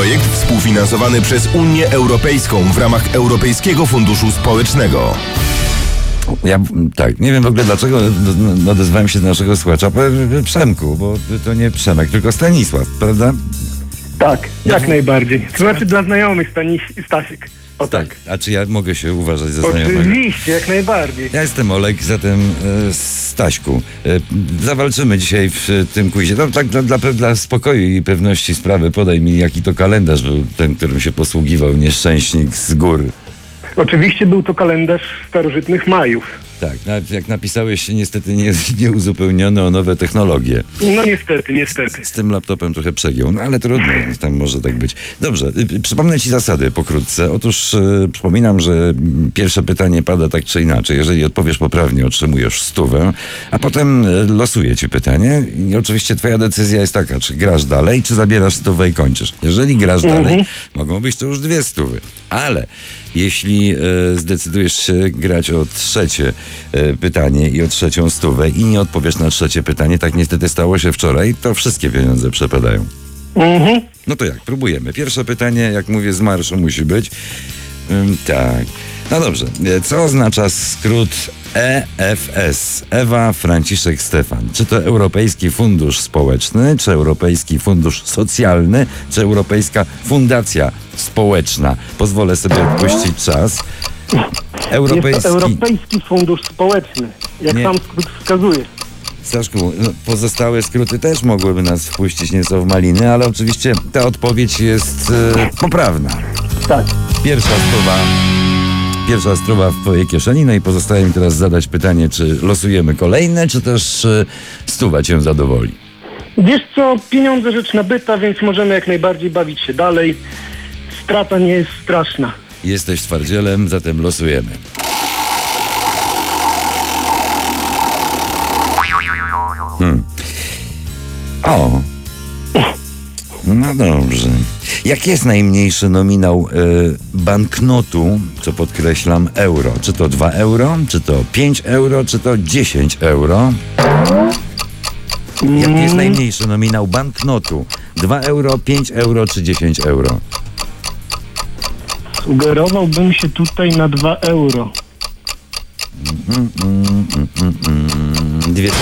Projekt współfinansowany przez Unię Europejską w ramach Europejskiego Funduszu Społecznego. Ja tak, nie wiem w ogóle dlaczego odezwałem się do naszego słuchacza. Przemku, bo to nie Przemek, tylko Stanisław, prawda? Tak, jak najbardziej. To znaczy dla znajomych Stasiek. O tak. A czy ja mogę się uważać za znajomego? Oczywiście, jak najbardziej. Ja jestem Olek, zatem Staśku, zawalczymy dzisiaj w tym quizie. No, tak dla spokoju i pewności sprawy podaj mi, jaki to kalendarz był ten, którym się posługiwał nieszczęśnik z gór. Oczywiście był to kalendarz starożytnych Majów. Tak, jak napisałeś, niestety nie uzupełniono o nowe technologie. No niestety. Z tym laptopem trochę przegiął, no ale trudno, tam może tak być. Dobrze, przypomnę ci zasady pokrótce. Otóż przypominam, że pierwsze pytanie pada tak czy inaczej. Jeżeli odpowiesz poprawnie, otrzymujesz 100, a potem losuję ci pytanie i oczywiście twoja decyzja jest taka, czy grasz dalej, czy zabierasz 100 i kończysz. Jeżeli grasz dalej, mogą być to już 200, ale jeśli zdecydujesz się grać o trzecie pytanie i o trzecią 100 i nie odpowiesz na trzecie pytanie, tak niestety stało się wczoraj, to wszystkie pieniądze przepadają. No to jak? Próbujemy. Pierwsze pytanie, jak mówię, z marszu musi być. Tak. No dobrze. Co oznacza skrót EFS? Ewa, Franciszek, Stefan. Czy to Europejski Fundusz Społeczny, czy Europejski Fundusz Socjalny, czy Europejska Fundacja Społeczna? Pozwolę sobie odpuścić czas. Jest to Europejski Fundusz Społeczny, jak sam skrót wskazuje. Staszku, pozostałe skróty też mogłyby nas wpuścić nieco w maliny, ale oczywiście ta odpowiedź jest poprawna. Tak. Pierwsza strowa w twojej kieszeni, no i pozostaje mi teraz zadać pytanie, czy losujemy kolejne, czy też 100 cię zadowoli? Wiesz co, pieniądze rzecz nabyta, więc możemy jak najbardziej bawić się dalej. Strata nie jest straszna. Jesteś twardzielem, zatem losujemy. O! No dobrze. Jaki jest najmniejszy nominał banknotu, co podkreślam, euro? Czy to 2 euro, czy to 5 euro, czy to 10 euro? Jaki jest najmniejszy nominał banknotu? 2 euro, 5 euro czy 10 euro? Sugerowałbym się tutaj na 2 euro. 2 sekundy.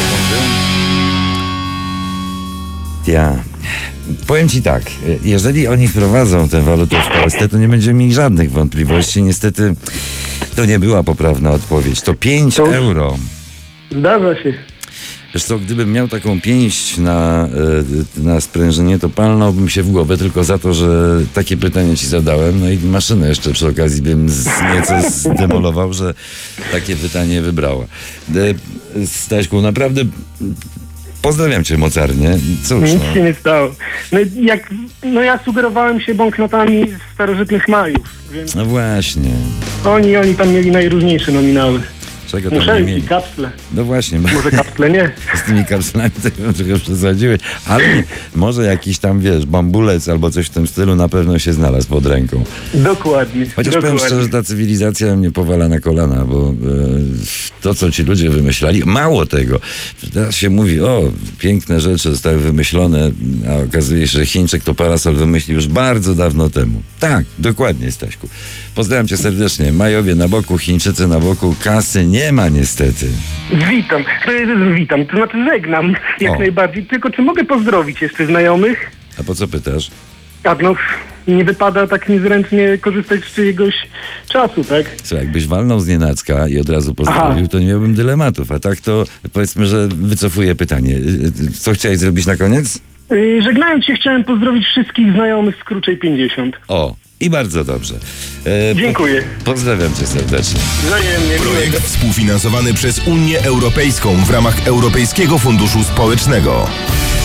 Ja powiem ci tak, jeżeli oni wprowadzą tę walutę w Polsce, to nie będziemy mieli żadnych wątpliwości. Niestety to nie była poprawna odpowiedź. To 5 euro. Zdarza się. Wiesz co, gdybym miał taką pięść na sprężynie, to palnąłbym się w głowę tylko za to, że takie pytanie ci zadałem. No i maszynę jeszcze przy okazji bym nieco zdemolował, że takie pytanie wybrała. Staśku, naprawdę pozdrawiam cię mocarnie. Cóż, nic się nie stało. Ja sugerowałem się banknotami z starożytnych Majów. Więc no właśnie. Oni tam mieli najróżniejsze nominały. Czego tam Muszelki, nie mieli? kapsle. No właśnie. Może kapsle nie. Z tymi kapslami to trochę przesadziłeś. Ale może jakiś tam, wiesz, bambulec albo coś w tym stylu na pewno się znalazł pod ręką. Dokładnie. Chociaż powiem szczerze, że ta cywilizacja mnie powala na kolana, bo to, co ci ludzie wymyślali, mało tego. Teraz się mówi, piękne rzeczy zostały wymyślone, a okazuje się, że Chińczyk to parasol wymyślił już bardzo dawno temu. Tak, dokładnie, Staśku. Pozdrawiam cię serdecznie. Majowie na boku, Chińczycy na boku, kasy nie ma niestety. Witam, to znaczy żegnam jak najbardziej. Tylko czy mogę pozdrowić jeszcze znajomych? A po co pytasz? Nie wypada tak niezręcznie korzystać z czyjegoś czasu, tak? Słuchaj, jakbyś walnął z nienacka i od razu pozdrowił, to nie miałbym dylematów. A tak to powiedzmy, że wycofuję pytanie. Co chciałeś zrobić na koniec? Żegnając się, chciałem pozdrowić wszystkich znajomych z Kruczej 50. I bardzo dobrze. Dziękuję. Pozdrawiam cię serdecznie. Wzajemnie. Projekt współfinansowany przez Unię Europejską w ramach Europejskiego Funduszu Społecznego.